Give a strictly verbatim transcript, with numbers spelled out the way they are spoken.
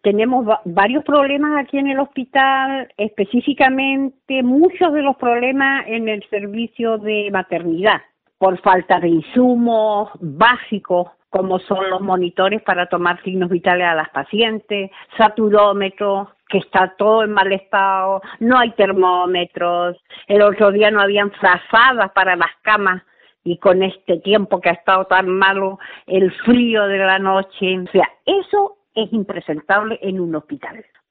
Tenemos va- varios problemas aquí en el hospital, específicamente muchos de los problemas en el servicio de maternidad, por falta de insumos básicos, como son los monitores para tomar signos vitales a las pacientes, saturómetros, que está todo en mal estado, no hay termómetros, el otro día no habían frazadas para las camas, y con este tiempo que ha estado tan malo, el frío de la noche, o sea, eso es impresentable en un hospital.